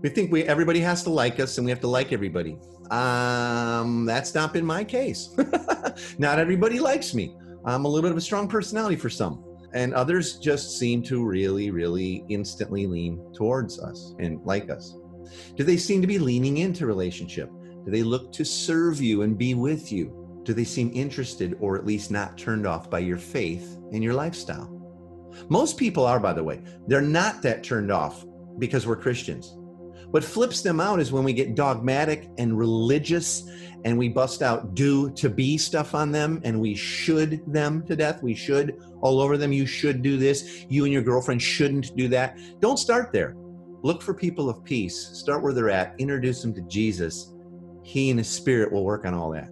We think everybody has to like us and we have to like everybody. That's not been my case. Not everybody likes me. I'm a little bit of a strong personality for some. And others just seem to really, really instantly lean towards us and like us. Do they seem to be leaning into relationship? Do they look to serve you and be with you? Do they seem interested or at least not turned off by your faith and your lifestyle? Most people are, by the way. They're not that turned off because we're Christians. What flips them out is when we get dogmatic and religious and we bust out do to be stuff on them and we should them to death. We should all over them. You should do this. You and your girlfriend shouldn't do that. Don't start there. Look for people of peace. Start where they're at. Introduce them to Jesus. He and his spirit will work on all that.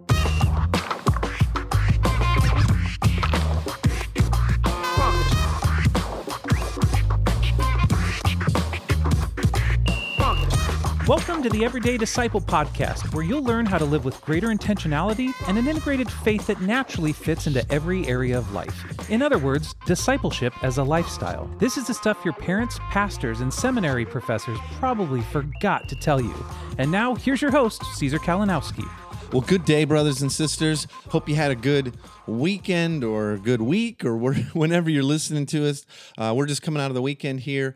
Welcome to the Everyday Disciple podcast, where you'll learn how to live with greater intentionality and an integrated faith that naturally fits into every area of life. In other words, discipleship as a lifestyle. This is the stuff your parents, pastors, and seminary professors probably forgot to tell you. And now, here's your host, Caesar Kalinowski. Well, good day, brothers and sisters. Hope you had a good weekend or a good week or whenever you're listening to us. We're just coming out of the weekend here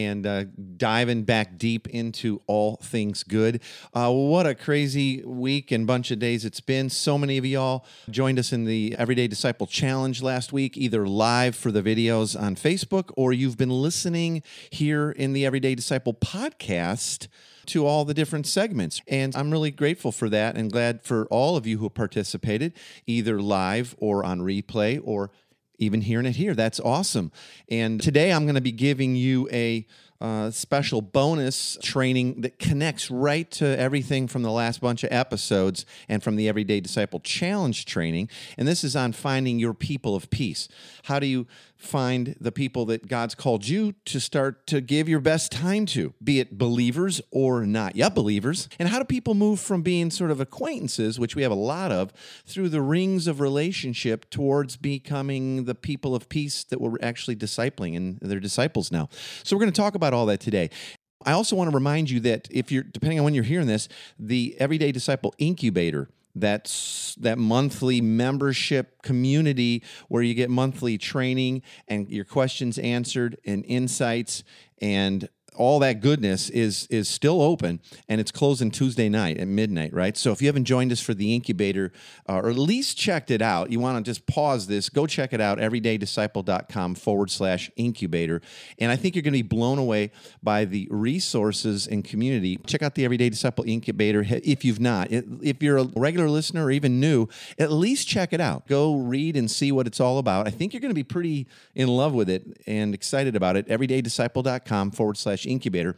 and diving back deep into all things good. What a crazy week and bunch of days it's been. So many of y'all joined us in the Everyday Disciple Challenge last week, either live for the videos on Facebook or you've been listening here in the Everyday Disciple podcast to all the different segments. And I'm really grateful for that and glad for all of you who participated, either live or on replay or even hearing it here. That's awesome. And today I'm going to be giving you a special bonus training that connects right to everything from the last bunch of episodes and from the Everyday Disciple Challenge training. And this is on finding your people of peace. How do you find the people that God's called you to start to give your best time to, be it believers or not yet believers? And how do people move from being sort of acquaintances, which we have a lot of, through the rings of relationship towards becoming the people of peace that we're actually discipling, and they're disciples now. So we're going to talk about all that today. I also want to remind you that if you're, depending on when you're hearing this, the Everyday Disciple Incubator, that's that monthly membership community where you get monthly training and your questions answered and insights and all that goodness is still open, and it's closing Tuesday night at midnight, right? So if you haven't joined us for the incubator, or at least checked it out, you want to just pause this, go check it out, everydaydisciple.com/incubator. And I think you're going to be blown away by the resources and community. Check out the Everyday Disciple Incubator if you've not. If you're a regular listener or even new, at least check it out. Go read and see what it's all about. I think you're going to be pretty in love with it and excited about it. everydaydisciple.com/incubator.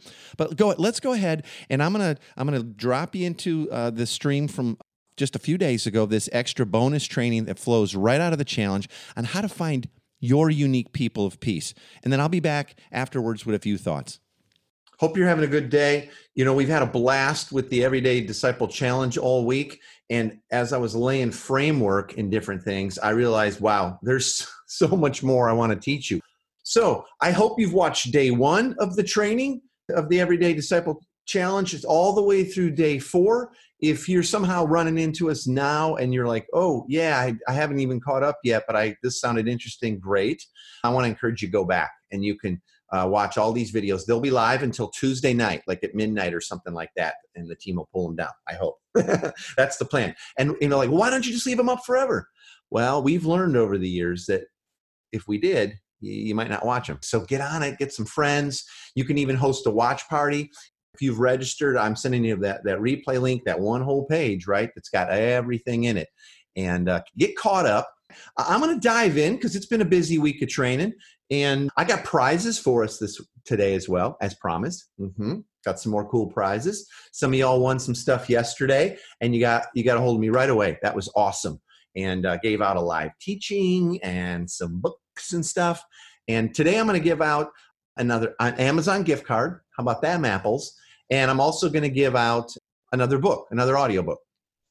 But let's go ahead, and I'm gonna drop you into the stream from just a few days ago, this extra bonus training that flows right out of the challenge on how to find your unique people of peace. And then I'll be back afterwards with a few thoughts. Hope you're having a good day. You know, we've had a blast with the Everyday Disciple Challenge all week. And as I was laying framework in different things, I realized, wow, there's so much more I want to teach you. So I hope you've watched day 1 of the training of the Everyday Disciple Challenge. It's all the way through day 4. If you're somehow running into us now and you're like, oh, yeah, I haven't even caught up yet, but this sounded interesting, great. I want to encourage you to go back and you can watch all these videos. They'll be live until Tuesday night, like at midnight or something like that, and the team will pull them down, I hope. That's the plan. And like, why don't you just leave them up forever? Well, we've learned over the years that if we did, you might not watch them. So get on it, get some friends. You can even host a watch party. If you've registered, I'm sending you that replay link, that one whole page, right? That's got everything in it. And get caught up. I'm going to dive in because it's been a busy week of training. And I got prizes for us today as well, as promised. Got some more cool prizes. Some of y'all won some stuff yesterday, and you got a hold of me right away. That was awesome. And gave out a live teaching and some books and stuff. And today I'm going to give out an Amazon gift card. How about them apples? And I'm also going to give out another book, another audiobook.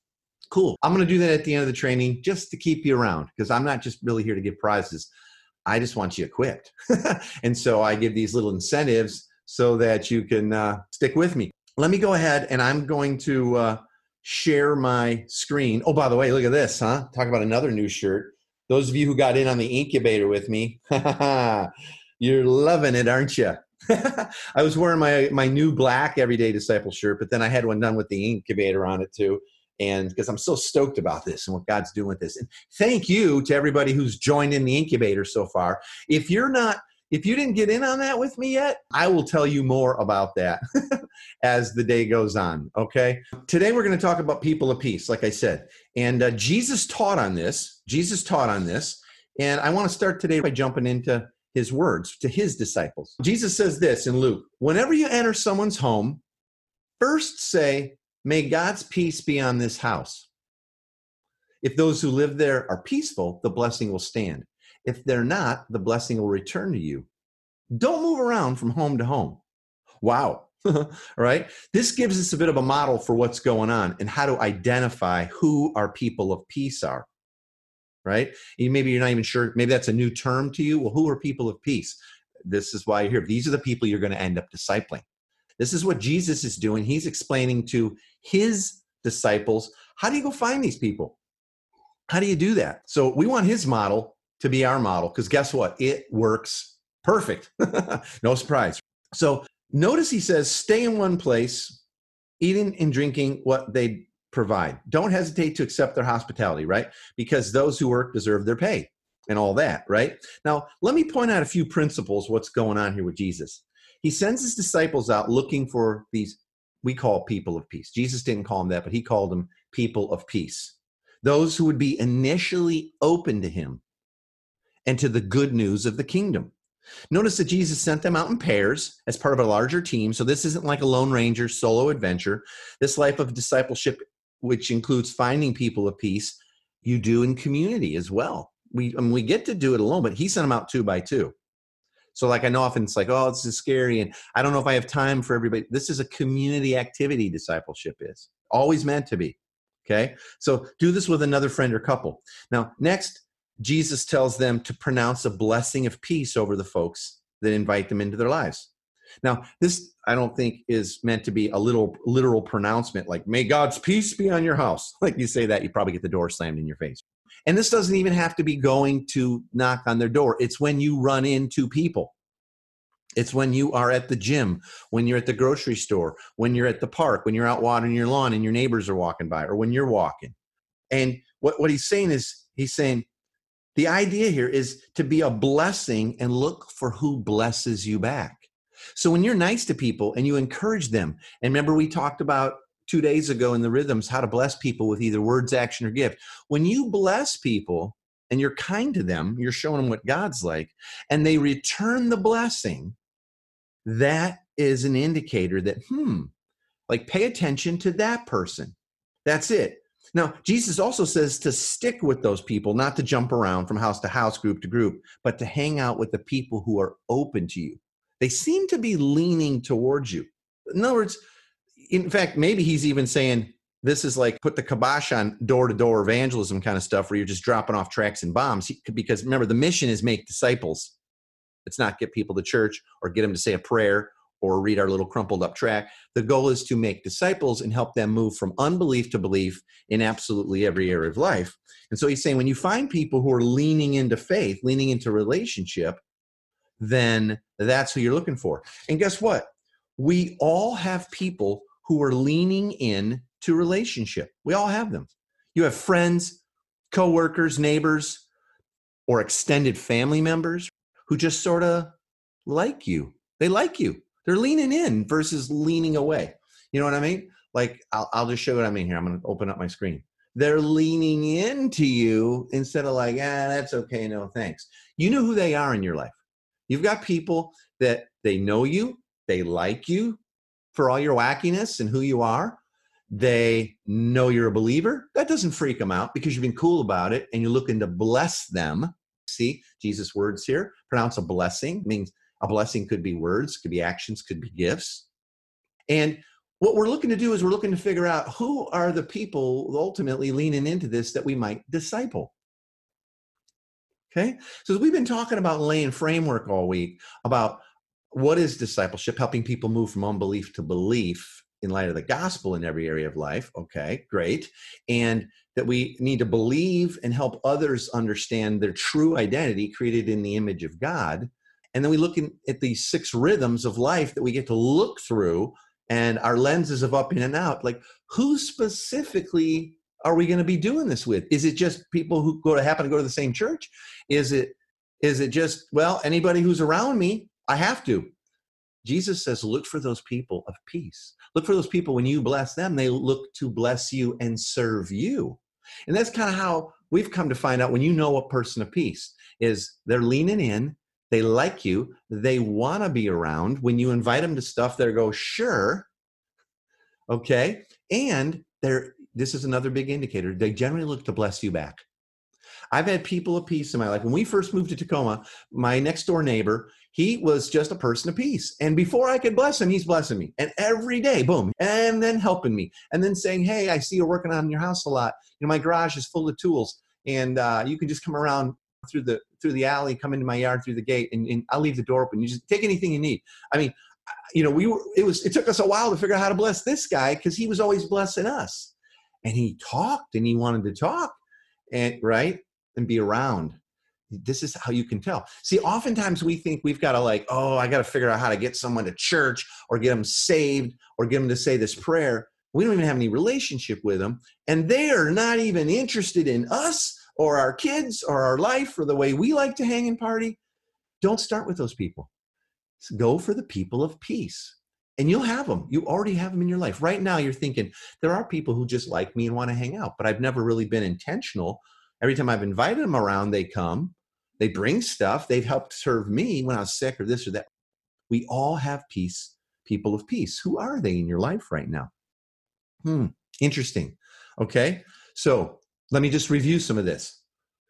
Cool. I'm going to do that at the end of the training just to keep you around, because I'm not just really here to give prizes. I just want you equipped. And so I give these little incentives so that you can stick with me. let me go ahead and I'm going to share my screen. Oh, by the way, look at this, huh? Talk about another new shirt. Those of you who got in on the incubator with me, you're loving it, aren't you? I was wearing my new black Everyday Disciple shirt, but then I had one done with the incubator on it too. And because I'm so stoked about this and what God's doing with this. And thank you to everybody who's joined in the incubator so far. If you didn't get in on that with me yet, I will tell you more about that as the day goes on, okay? Today we're going to talk about people of peace, like I said. And Jesus taught on this. And I want to start today by jumping into his words to his disciples. Jesus says this in Luke, whenever you enter someone's home, first say, may God's peace be on this house. If those who live there are peaceful, the blessing will stand. If they're not, the blessing will return to you. Don't move around from home to home. Wow. All right. This gives us a bit of a model for what's going on and how to identify who our people of peace are. Right? Maybe you're not even sure. Maybe that's a new term to you. Well, who are people of peace? This is why you're here. These are the people you're going to end up discipling. This is what Jesus is doing. He's explaining to his disciples, how do you go find these people? How do you do that? So we want his model to be our model, because guess what? It works perfect. No surprise. So notice he says, stay in one place, eating and drinking what they provide. Don't hesitate to accept their hospitality, right? Because those who work deserve their pay and all that, right? Now, let me point out a few principles, what's going on here with Jesus. He sends his disciples out looking for these, we call people of peace. Jesus didn't call them that, but he called them people of peace. Those who would be initially open to him and to the good news of the kingdom. Notice that Jesus sent them out in pairs as part of a larger team. So this isn't like a Lone Ranger solo adventure. This life of discipleship, which includes finding people of peace, you do in community as well. We get to do it alone, but he sent them out 2 by 2. So like I know often it's like, oh, this is scary, and I don't know if I have time for everybody. This is a community activity, discipleship is. Always meant to be, okay? So do this with another friend or couple. Now, next, Jesus tells them to pronounce a blessing of peace over the folks that invite them into their lives. Now, this I don't think is meant to be a literal pronouncement like, may God's peace be on your house. Like you say that, you probably get the door slammed in your face. And this doesn't even have to be going to knock on their door. It's when you run into people. It's when you are at the gym, when you're at the grocery store, when you're at the park, when you're out watering your lawn and your neighbors are walking by, or when you're walking. And what he's saying is, he's saying, the idea here is to be a blessing and look for who blesses you back. So when you're nice to people and you encourage them, and remember we talked about 2 days ago in the rhythms, how to bless people with either words, action, or gift. When you bless people and you're kind to them, you're showing them what God's like, and they return the blessing, that is an indicator that, like pay attention to that person. That's it. Now, Jesus also says to stick with those people, not to jump around from house to house, group to group, but to hang out with the people who are open to you. They seem to be leaning towards you. In other words, in fact, maybe he's even saying this is like put the kibosh on door-to-door evangelism kind of stuff where you're just dropping off tracts and bombs. Because remember, the mission is make disciples. It's not get people to church or get them to say a prayer or read our little crumpled up tract. The goal is to make disciples and help them move from unbelief to belief in absolutely every area of life. And so he's saying when you find people who are leaning into faith, leaning into relationship, then that's who you're looking for. And guess what? We all have people who are leaning in to relationship. We all have them. You have friends, coworkers, neighbors, or extended family members who just sort of like you. They like you. They're leaning in versus leaning away. You know what I mean? Like, I'll just show you what I mean here. I'm going to open up my screen. They're leaning into you instead of like, that's okay, no thanks. You know who they are in your life. You've got people that they know you, they like you for all your wackiness and who you are. They know you're a believer. That doesn't freak them out because you've been cool about it and you're looking to bless them. See, Jesus' words here, pronounce a blessing. Means a blessing could be words, could be actions, could be gifts. And what we're looking to do is we're looking to figure out who are the people ultimately leaning into this that we might disciple. Okay? So we've been talking about laying framework all week about what is discipleship, helping people move from unbelief to belief. in light of the gospel in every area of life. Okay, great. And that we need to believe and help others understand their true identity created in the image of God. And then we look at these 6 rhythms of life that we get to look through, and our lenses of up in and out. Like, who specifically are we going to be doing this with? Is it just people who happen to go to the same church? Is it just, well, anybody who's around me, I have to? Jesus says, look for those people of peace. Look for those people, when you bless them, they look to bless you and serve you. And that's kind of how we've come to find out when you know a person of peace is they're leaning in, they like you, they want to be around. When you invite them to stuff, they go, sure. Okay. And this is another big indicator. They generally look to bless you back. I've had people of peace in my life. When we first moved to Tacoma, my next door neighbor, he was just a person of peace. And before I could bless him, he's blessing me. And every day, boom, and then helping me. And then saying, hey, I see you're working on your house a lot. My garage is full of tools. And you can just come around through the alley, come into my yard through the gate, and I'll leave the door open. You just take anything you need. I mean, it took us a while to figure out how to bless this guy because he was always blessing us. And he talked and he wanted to talk and be around. This is how you can tell. See, oftentimes we think we've got to I got to figure out how to get someone to church or get them saved or get them to say this prayer. We don't even have any relationship with them. And they're not even interested in us or our kids or our life or the way we like to hang and party. Don't start with those people. Go for the people of peace. And you'll have them. You already have them in your life. Right now, you're thinking, there are people who just like me and want to hang out, but I've never really been intentional. Every time I've invited them around, they come, they bring stuff, they've helped serve me when I was sick or this or that. We all have peace, people of peace. Who are they in your life right now? Interesting. Okay, so let me just review some of this.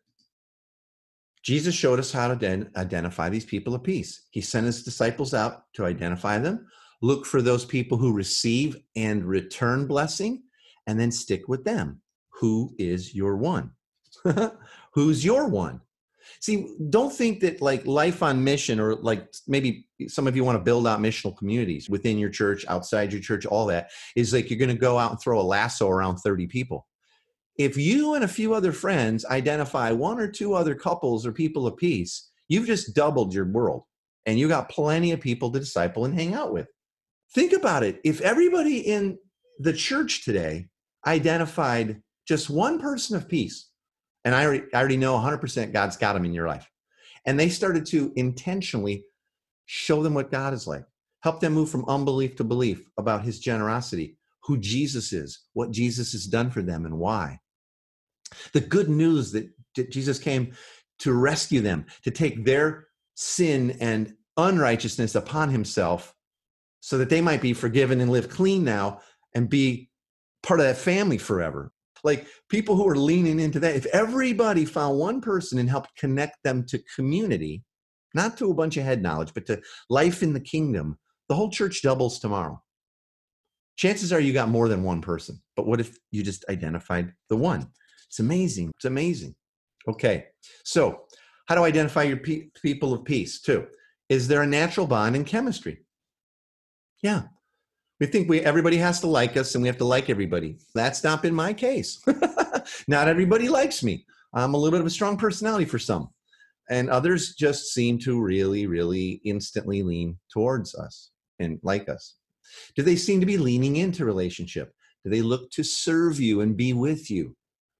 Jesus showed us how to identify these people of peace. He sent his disciples out to identify them. Look for those people who receive and return blessing, and then stick with them. Who is your one? Who's your one? See, don't think that life on mission, or maybe some of you want to build out missional communities within your church, outside your church, all that is you're going to go out and throw a lasso around 30 people. If you and a few other friends identify 1 or 2 other couples or people of peace, you've just doubled your world, and you got plenty of people to disciple and hang out with. Think about it. If everybody in the church today identified just one person of peace, and I already know 100% God's got them in your life, and they started to intentionally show them what God is like, help them move from unbelief to belief about his generosity, who Jesus is, what Jesus has done for them, and why. The good news that Jesus came to rescue them, to take their sin and unrighteousness upon himself so that they might be forgiven and live clean now and be part of that family forever. People who are leaning into that, if everybody found one person and helped connect them to community, not to a bunch of head knowledge, but to life in the kingdom, the whole church doubles tomorrow. Chances are you got more than one person, but what if you just identified the one? It's amazing. It's amazing. Okay, so how to identify your people of peace too? Is there a natural bond in chemistry? Yeah. We think everybody has to like us and we have to like everybody. That's not been my case. Not everybody likes me. I'm a little bit of a strong personality for some. And others just seem to really, really instantly lean towards us and like us. Do they seem to be leaning into relationship? Do they look to serve you and be with you?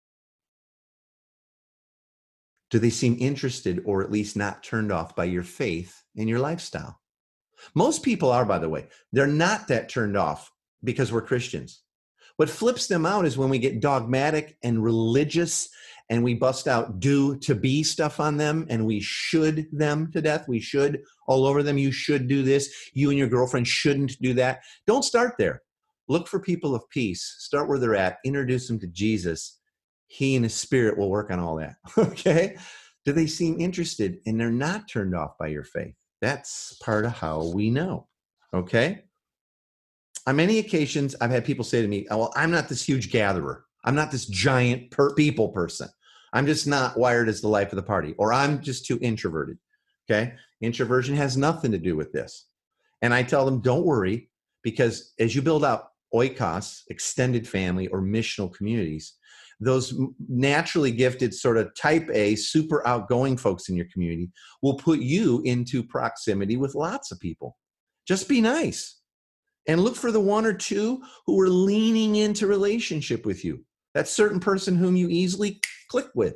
Do they seem interested or at least not turned off by your faith and your lifestyle? Most people are, by the way. They're not that turned off because we're Christians. What flips them out is when we get dogmatic and religious and we bust out do to be stuff on them and we should them to death. We should all over them. You should do this. You and your girlfriend shouldn't do that. Don't start there. Look for people of peace. Start where they're at. Introduce them to Jesus. He and his spirit will work on all that. Okay? Do they seem interested and they're not turned off by your faith? That's part of how we know, okay? On many occasions, I've had people say to me, well, I'm not this huge gatherer. I'm not this giant people person. I'm just not wired as the life of the party, or I'm just too introverted, okay? Introversion has nothing to do with this. And I tell them, don't worry, because as you build out oikos, extended family, or missional communities, those naturally gifted sort of type A, super outgoing folks in your community will put you into proximity with lots of people. Just be nice and look for the one or two who are leaning into relationship with you. That certain person whom you easily click with.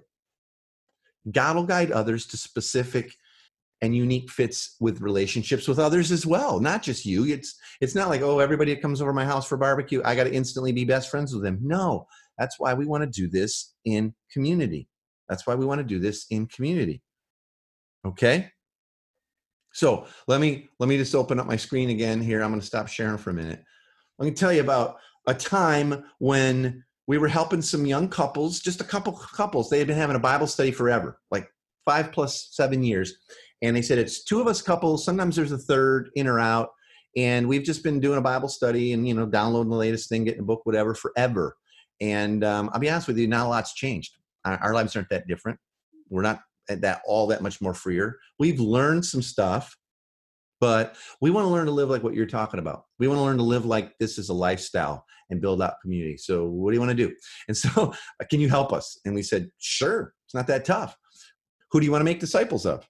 God will guide others to specific and unique fits with relationships with others as well, not just you. It's not like, oh, everybody that comes over my house for barbecue, I got to instantly be best friends with them. No, that's why we want to do this in community. That's why we want to do this in community. Okay? So let me just open up my screen again here. I'm going to stop sharing for a minute. Let me tell you about a time when we were helping some young couples, just a couple couples. They had been having a Bible study forever, like 5 plus 7 years. And they said, it's 2 of us couples. Sometimes there's a third in or out. And we've just been doing a Bible study and, downloading the latest thing, getting a book, whatever, forever. And I'll be honest with you, not a lot's changed. Our lives aren't that different. We're not all that much more freer. We've learned some stuff, but we want to learn to live like what you're talking about. We want to learn to live like this is a lifestyle and build out community. So what do you want to do? And so can you help us? And we said, sure, it's not that tough. Who do you want to make disciples of?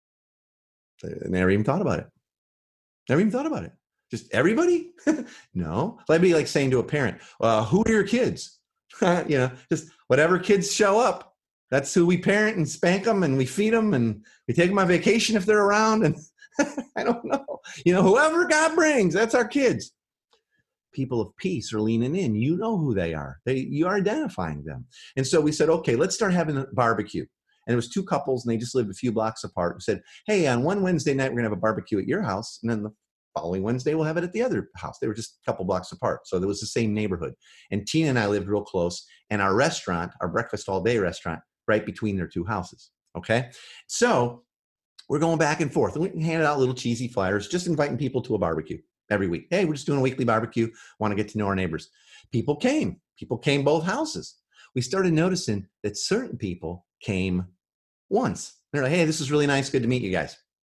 They never even thought about it. Never even thought about it. Just everybody? No. That'd be like saying to a parent, who are your kids? Just whatever kids show up. That's who we parent and spank them and we feed them and we take them on vacation if they're around. And I don't know. Whoever God brings, that's our kids. People of peace are leaning in. You know who they are. You are identifying them. And so we said, okay, let's start having a barbecue. And it was 2 couples and they just lived a few blocks apart. We said, hey, on one Wednesday night, we're going to have a barbecue at your house. And then the following Wednesday, we'll have it at the other house. They were just a couple blocks apart. So there was the same neighborhood. And Tina and I lived real close. And our restaurant, our breakfast all day restaurant, right between their 2 houses. Okay. So we're going back and forth. And we handed out little cheesy flyers, just inviting people to a barbecue every week. Hey, we're just doing a weekly barbecue. Want to get to know our neighbors. People came both houses. We started noticing that certain people came once. They're like, hey, this is really nice. Good to meet you guys.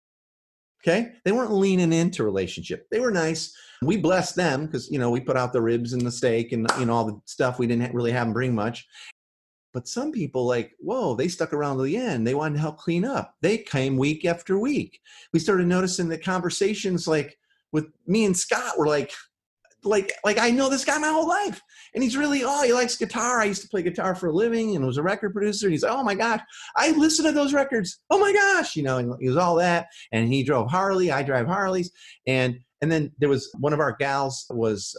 Okay. They weren't leaning into relationship. They were nice. We blessed them because, we put out the ribs and the steak and, all the stuff. We didn't really have them bring much. But some people they stuck around to the end. They wanted to help clean up. They came week after week. We started noticing that conversations with me and Scott were like I know this guy my whole life. And he's really, he likes guitar. I used to play guitar for a living and was a record producer. And he's like, oh my gosh, I listen to those records. Oh my gosh, and he was all that. And he drove Harley. I drive Harleys. And then there was one of our gals was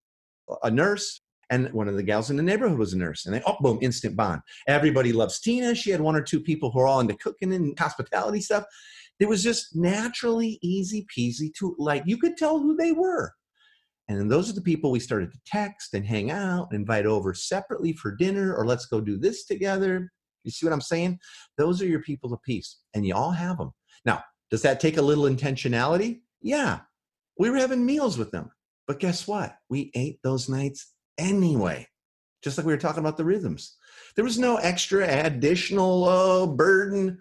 a nurse. And one of the gals in the neighborhood was a nurse. And boom, instant bond. Everybody loves Tina. She had 1 or 2 people who are all into cooking and hospitality stuff. It was just naturally easy peasy to you could tell who they were. And then those are the people we started to text and hang out, invite over separately for dinner, or let's go do this together. You see what I'm saying? Those are your people of peace, and you all have them. Now, does that take a little intentionality? Yeah. We were having meals with them. But guess what? We ate those nights anyway, just like we were talking about the rhythms. There was no extra additional burden.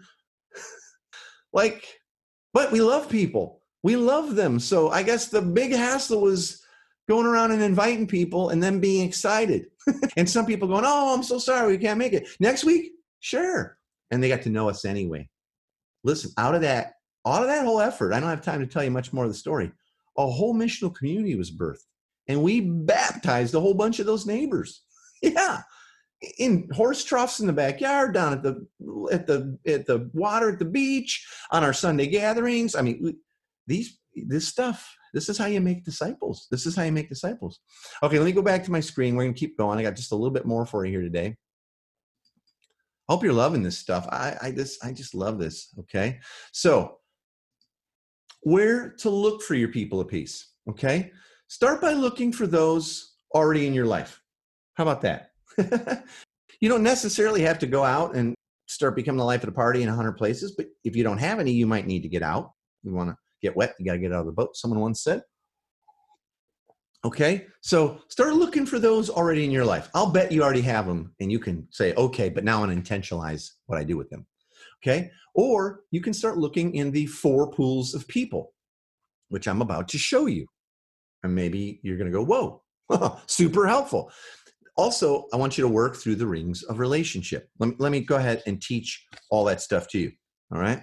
But we love people. We love them. So I guess the big hassle was going around and inviting people and then being excited. And some people going, oh, I'm so sorry, we can't make it. Next week? Sure. And they got to know us anyway. Listen, out of that whole effort, I don't have time to tell you much more of the story. A whole missional community was birthed. And we baptized a whole bunch of those neighbors. Yeah. In horse troughs in the backyard, down at the water at the beach, on our Sunday gatherings. I mean, this stuff, this is how you make disciples. This is how you make disciples. Okay, let me go back to my screen. We're going to keep going. I got just a little bit more for you here today. Hope you're loving this stuff. I just love this. Okay. So where to look for your people of peace. Okay. Start by looking for those already in your life. How about that? You don't necessarily have to go out and start becoming the life of the party in 100 places, but if you don't have any, you might need to get out. You want to get wet, you got to get out of the boat, someone once said. Okay, so start looking for those already in your life. I'll bet you already have them, and you can say, okay, but now I want to intentionalize what I do with them. Okay, or you can start looking in the 4 pools of people, which I'm about to show you. And maybe you're going to go, whoa, Super helpful. Also, I want you to work through the rings of relationship. Let me go ahead and teach all that stuff to you. All right.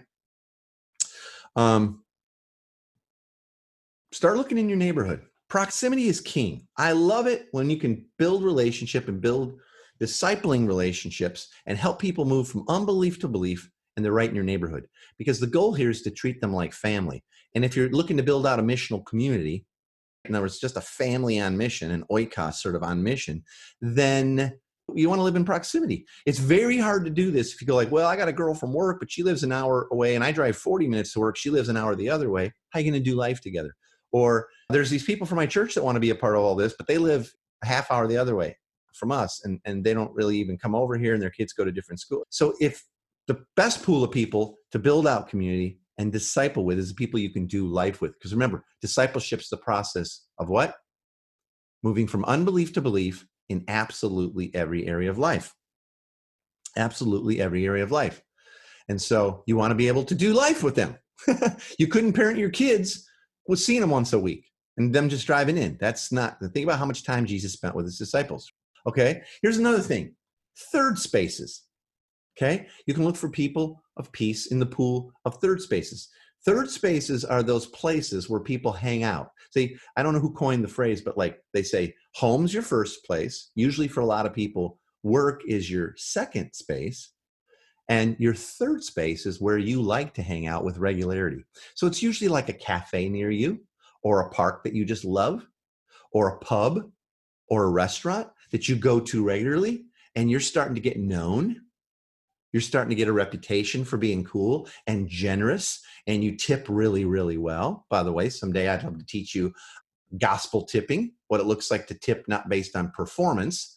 Start looking in your neighborhood. Proximity is king. I love it when you can build relationship and build discipling relationships and help people move from unbelief to belief, and they're right in your neighborhood. Because the goal here is to treat them like family. And if you're looking to build out a missional community, in other words, just a family on mission, an oikos sort of on mission, then you want to live in proximity. It's very hard to do this if you go like, well, I got a girl from work, but she lives an hour away and I drive 40 minutes to work. She lives an hour the other way. How are you going to do life together? Or there's these people from my church that want to be a part of all this, but they live a half hour the other way from us, and they don't really even come over here, and their kids go to different schools. So if the best pool of people to build out community and disciple with is the people you can do life with. Because remember, discipleship is the process of what? Moving from unbelief to belief in absolutely every area of life. Absolutely every area of life. And so you want to be able to do life with them. You couldn't parent your kids with seeing them once a week and them just driving in. That's not the thing. About how much time Jesus spent with his disciples. Okay, here's another thing. Third spaces. Okay, you can look for people of peace in the pool of third spaces. Third spaces are those places where people hang out. See, I don't know who coined the phrase, but like they say, home's your first place. Usually for a lot of people, work is your second space. And your third space is where you like to hang out with regularity. So it's usually like a cafe near you, or a park that you just love, or a pub, or a restaurant that you go to regularly, and you're starting to get known. You're starting to get a reputation for being cool and generous, and you tip really, really well. By the way, someday I'd love to teach you gospel tipping, what it looks like to tip not based on performance,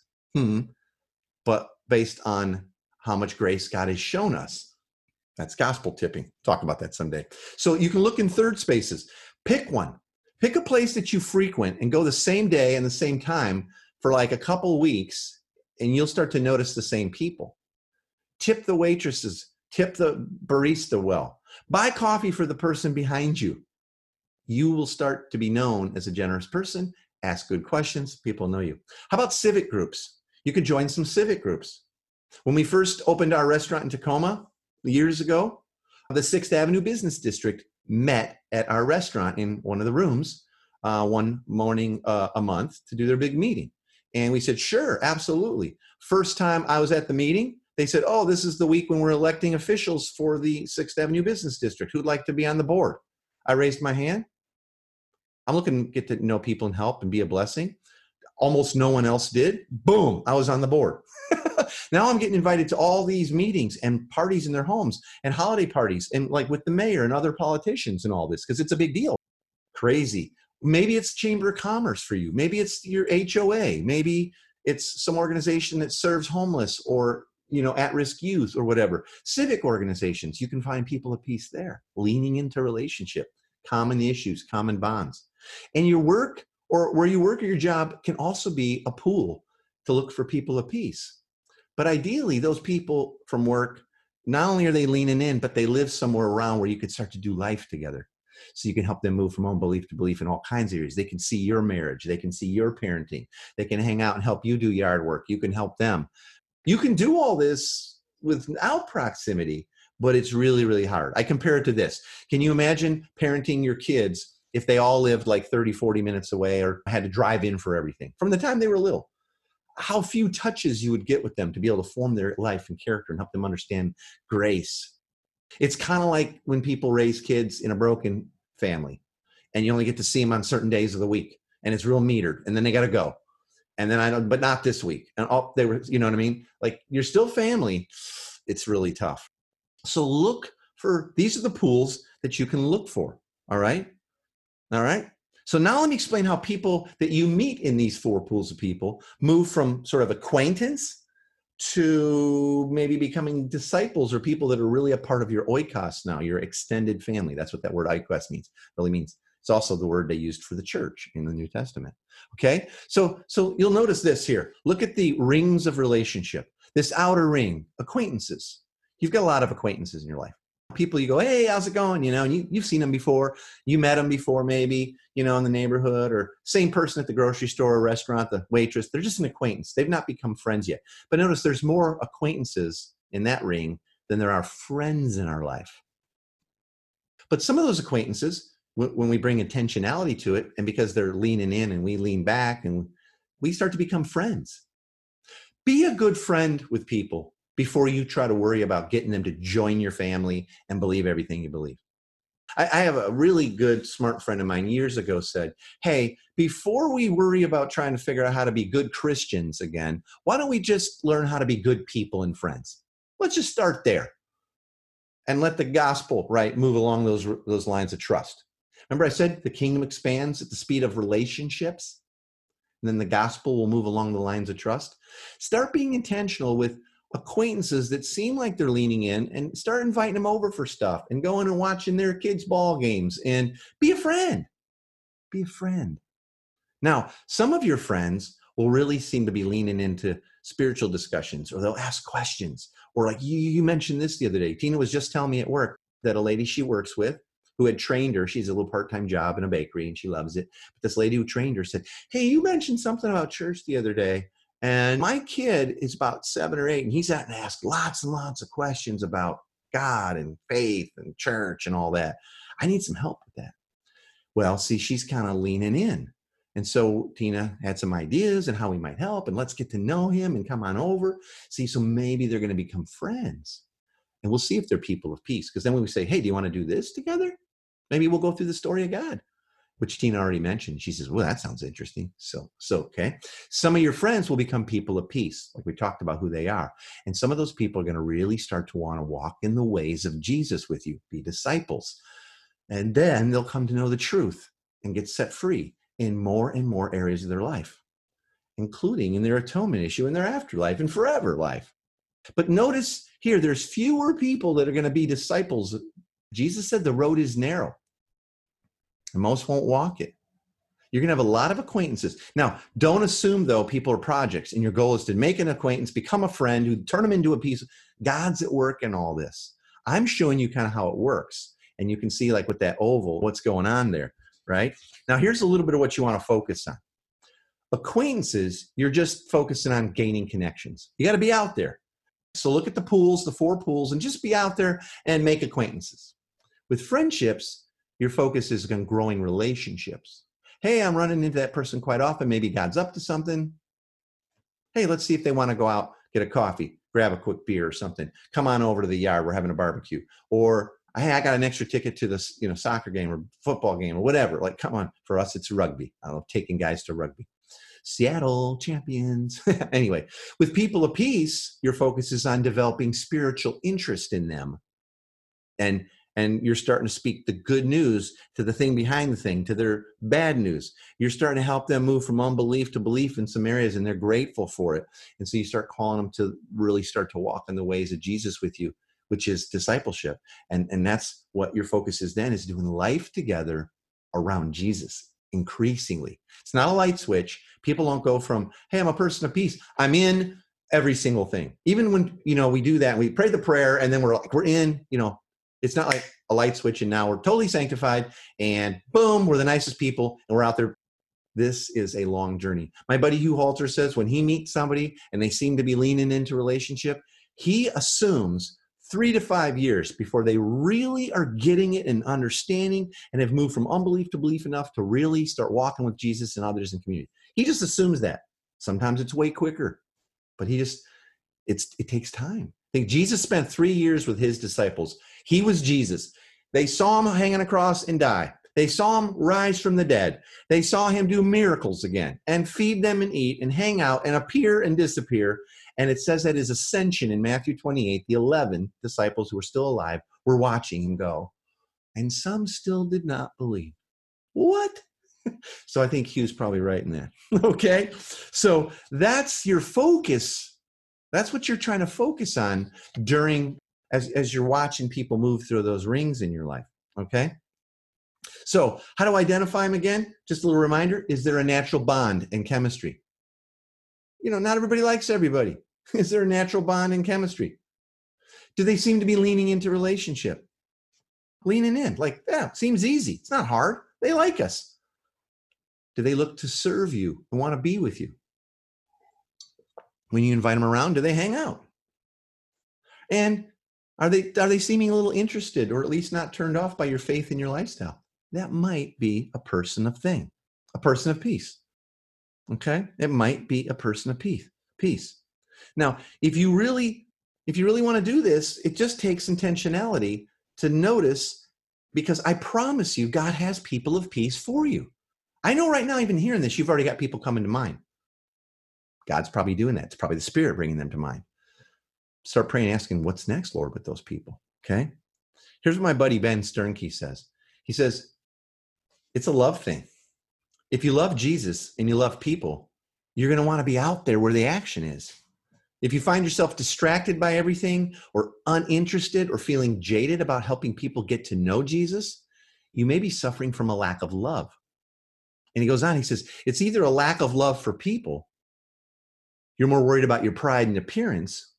but based on how much grace God has shown us. That's gospel tipping. Talk about that someday. So you can look in third spaces. Pick one. Pick a place that you frequent and go the same day and the same time for like a couple of weeks, and you'll start to notice the same people. Tip the waitresses. Tip the barista well. Buy coffee for the person behind you. You will start to be known as a generous person. Ask good questions. People know you. How about civic groups? You could join some civic groups. When we first opened our restaurant in Tacoma years ago, the 6th Avenue Business District met at our restaurant in one of the rooms one morning a month to do their big meeting. And we said, sure, absolutely. First time I was at the meeting, they said, oh, this is the week when we're electing officials for the 6th Avenue Business District. Who'd like to be on the board? I raised my hand. I'm looking to get to know people and help and be a blessing. Almost no one else did. Boom, I was on the board. Now I'm getting invited to all these meetings and parties in their homes and holiday parties and like with the mayor and other politicians and all this because it's a big deal. Crazy. Maybe it's Chamber of Commerce for you. Maybe it's your HOA. Maybe it's some organization that serves homeless or at-risk youth or whatever. Civic organizations, you can find people of peace there, leaning into relationship, common issues, common bonds. And your work or where you work or your job can also be a pool to look for people of peace. But ideally, those people from work, not only are they leaning in, but they live somewhere around where you could start to do life together. So you can help them move from unbelief to belief in all kinds of areas. They can see your marriage. They can see your parenting. They can hang out and help you do yard work. You can help them. You can do all this without proximity, but it's really, really hard. I compare it to this. Can you imagine parenting your kids if they all lived like 30, 40 minutes away or had to drive in for everything from the time they were little? How few touches you would get with them to be able to form their life and character and help them understand grace. It's kind of like when people raise kids in a broken family and you only get to see them on certain days of the week and it's real metered and then they got to go. And then but not this week. And they were, you know what I mean? Like you're still family. It's really tough. So look for, these are the pools that you can look for. All right. All right. So now let me explain how people that you meet in these 4 pools of people move from sort of acquaintance to maybe becoming disciples or people that are really a part of your oikos now, your extended family. That's what that word oikos means, really means. It's also the word they used for the church in the New Testament. Okay, so you'll notice this here. Look at the rings of relationship. This outer ring, acquaintances. You've got a lot of acquaintances in your life. people you go, hey, how's it going? And you've seen them before. You met them before, maybe, in the neighborhood, or same person at the grocery store or restaurant, the waitress. They're just an acquaintance. They've not become friends yet. But notice there's more acquaintances in that ring than there are friends in our life. But some of those acquaintances, when we bring intentionality to it, and because they're leaning in and we lean back, and we start to become friends. Be a good friend with people before you try to worry about getting them to join your family and believe everything you believe. I have a really good, smart friend of mine years ago said, hey, before we worry about trying to figure out how to be good Christians again, why don't we just learn how to be good people and friends? Let's just start there and let the gospel, move along those lines of trust. Remember I said the kingdom expands at the speed of relationships, and then the gospel will move along the lines of trust. Start being intentional with acquaintances that seem like they're leaning in, and start inviting them over for stuff and going and watching their kids' ball games, and be a friend. Be a friend. Now, some of your friends will really seem to be leaning into spiritual discussions, or they'll ask questions, or like you mentioned this the other day. Tina was just telling me at work that a lady she works with who had trained her, she's a little part-time job in a bakery and she loves it. But this lady who trained her said, hey, you mentioned something about church the other day. And my kid is about 7 or 8, and he's out and asked lots and lots of questions about God and faith and church and all that. I need some help with that. Well, see, she's kind of leaning in. And so Tina had some ideas and how we might help, and let's get to know him and come on over. See, so maybe they're going to become friends. And we'll see if they're people of peace. Because then when we say, hey, do you want to do this together? Maybe we'll go through the story of God, which Tina already mentioned. She says, well, that sounds interesting. So okay. Some of your friends will become people of peace, like we talked about who they are. And some of those people are going to really start to want to walk in the ways of Jesus with you, be disciples. And then they'll come to know the truth and get set free in more and more areas of their life, including in their atonement issue, in their afterlife, and forever life. But notice here, there's fewer people that are going to be disciples. Jesus said the road is narrow, and most won't walk it. You're going to have a lot of acquaintances. Now, don't assume, though, people are projects, and your goal is to make an acquaintance, become a friend, who turn them into a piece. God's at work in all this. I'm showing you kind of how it works, and you can see, like with that oval, what's going on there, right? Now, here's a little bit of what you want to focus on. Acquaintances, you're just focusing on gaining connections. You got to be out there. So look at the pools, the 4 pools, and just be out there and make acquaintances. With friendships, your focus is on growing relationships. Hey, I'm running into that person quite often. Maybe God's up to something. Hey, let's see if they want to go out, get a coffee, grab a quick beer or something. Come on over to the yard. We're having a barbecue. Or, hey, I got an extra ticket to this, soccer game or football game or whatever. Like, come on. For us, it's rugby. I love taking guys to rugby. Seattle champions. Anyway, with people of peace, your focus is on developing spiritual interest in them. And you're starting to speak the good news to the thing behind the thing, to their bad news. You're starting to help them move from unbelief to belief in some areas, and they're grateful for it. And so you start calling them to really start to walk in the ways of Jesus with you, which is discipleship. And that's what your focus is then, is doing life together around Jesus increasingly. It's not a light switch. People don't go from, hey, I'm a person of peace, I'm in every single thing. Even when, we do that, we pray the prayer and then we're in, it's not like a light switch and now we're totally sanctified and boom, we're the nicest people and we're out there. This is a long journey. My buddy Hugh Halter says when he meets somebody and they seem to be leaning into relationship, he assumes 3 to 5 years before they really are getting it and understanding and have moved from unbelief to belief enough to really start walking with Jesus and others in community. He just assumes that. Sometimes it's way quicker, but it takes time. I think Jesus spent 3 years with his disciples. He was Jesus. They saw him hang on a cross and die. They saw him rise from the dead. They saw him do miracles again and feed them and eat and hang out and appear and disappear. And it says that his ascension in Matthew 28, the 11 disciples who were still alive were watching him go. And some still did not believe. What? So I think Hugh's probably right in that. Okay? So that's your focus. That's what you're trying to focus on during, as you're watching people move through those rings in your life. Okay? So how to identify them again? Just a little reminder. Is there a natural bond in chemistry? Not everybody likes everybody. Is there a natural bond in chemistry? Do they seem to be leaning into relationship? leaning in. Like, yeah, seems easy. It's not hard. They like us. Do they look to serve you and want to be with you? When you invite them around, do they hang out? And are they seeming a little interested, or at least not turned off by your faith and your lifestyle? That might be a person of peace. Okay? It might be a person of peace. Now, if you really want to do this, it just takes intentionality to notice, because I promise you, God has people of peace for you. I know right now, even hearing this, you've already got people coming to mind. God's probably doing that. It's probably the Spirit bringing them to mind. Start praying, asking, what's next, Lord, with those people? Okay? Here's what my buddy Ben Sternke says. He says, it's a love thing. If you love Jesus and you love people, you're going to want to be out there where the action is. If you find yourself distracted by everything, or uninterested, or feeling jaded about helping people get to know Jesus, you may be suffering from a lack of love. And he goes on, he says, it's either a lack of love for people, you're more worried about your pride and appearance,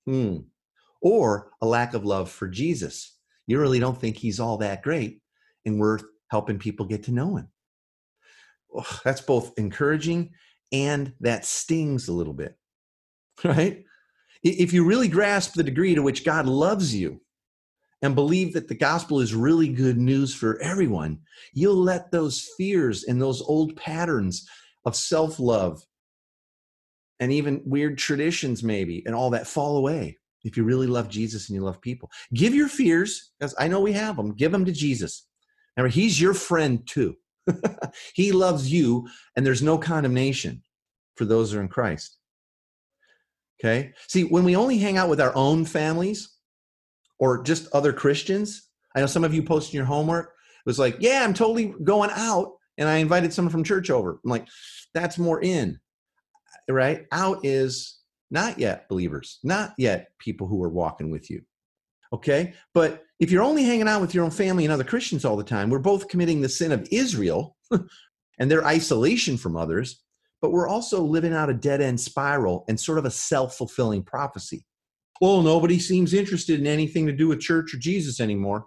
or a lack of love for Jesus. You really don't think he's all that great and worth helping people get to know him. Oh, that's both encouraging and that stings a little bit, right? If you really grasp the degree to which God loves you and believe that the gospel is really good news for everyone, you'll let those fears and those old patterns of self-love and even weird traditions maybe, and all that fall away. If you really love Jesus and you love people, give your fears, because I know we have them, give them to Jesus. Remember, he's your friend too. He loves you, and there's no condemnation for those who are in Christ. Okay? See, when we only hang out with our own families or just other Christians, I know some of you posting your homework, it was like, yeah, I'm totally going out, and I invited someone from church over. I'm like, that's more in. Right? Out is not yet believers, not yet people who are walking with you. Okay? But if you're only hanging out with your own family and other Christians all the time, we're both committing the sin of Israel and their isolation from others, but we're also living out a dead-end spiral and sort of a self-fulfilling prophecy. Well, nobody seems interested in anything to do with church or Jesus anymore.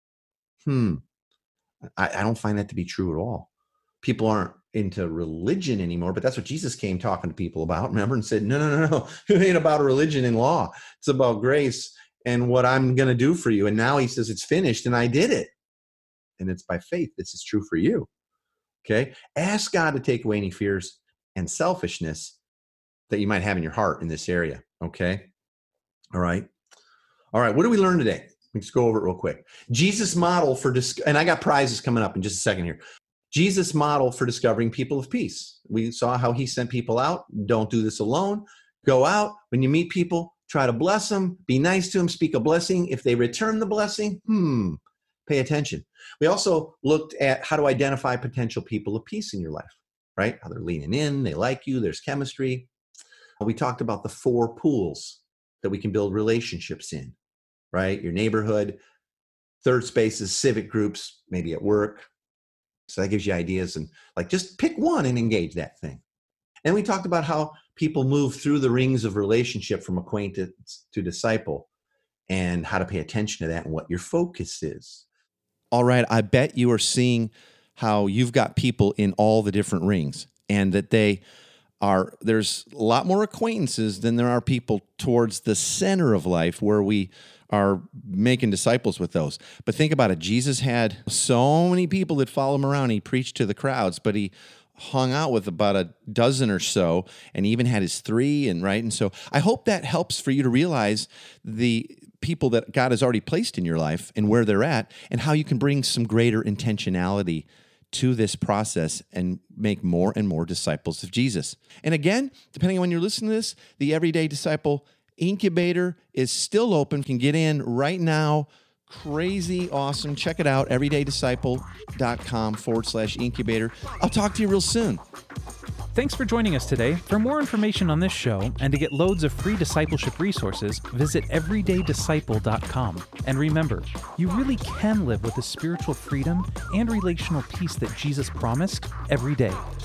I don't find that to be true at all. People aren't into religion anymore, but that's what Jesus came talking to people about, remember, and said, no, it ain't about religion and law. It's about grace and what I'm going to do for you. And now he says, it's finished, and I did it. And it's by faith. This is true for you. Okay? Ask God to take away any fears and selfishness that you might have in your heart in this area. Okay? All right. What did we learn today? Let's go over it real quick. Jesus' model for, and I got prizes coming up in just a second here. Jesus' model for discovering people of peace. We saw how he sent people out. Don't do this alone. Go out. When you meet people, try to bless them. Be nice to them. Speak a blessing. If they return the blessing, pay attention. We also looked at how to identify potential people of peace in your life, right? How they're leaning in. They like you. There's chemistry. We talked about the 4 pools that we can build relationships in, right? Your neighborhood. Third space is civic groups, maybe at work. So that gives you ideas, and like just pick one and engage that thing. And we talked about how people move through the rings of relationship from acquaintance to disciple, and how to pay attention to that and what your focus is. All right, I bet you are seeing how you've got people in all the different rings, and that there's a lot more acquaintances than there are people towards the center of life where we are making disciples with those. But think about it. Jesus had so many people that follow him around. He preached to the crowds, but he hung out with about a dozen or so, and even had his 3, and so I hope that helps for you to realize the people that God has already placed in your life and where they're at, and how you can bring some greater intentionality to this process and make more and more disciples of Jesus. And again, depending on when you're listening to this, the Everyday Disciple Incubator is still open. You can get in right now. Crazy awesome. Check it out, everydaydisciple.com/incubator. I'll talk to you real soon. Thanks for joining us today. For more information on this show and to get loads of free discipleship resources, visit everydaydisciple.com. And remember, you really can live with the spiritual freedom and relational peace that Jesus promised every day.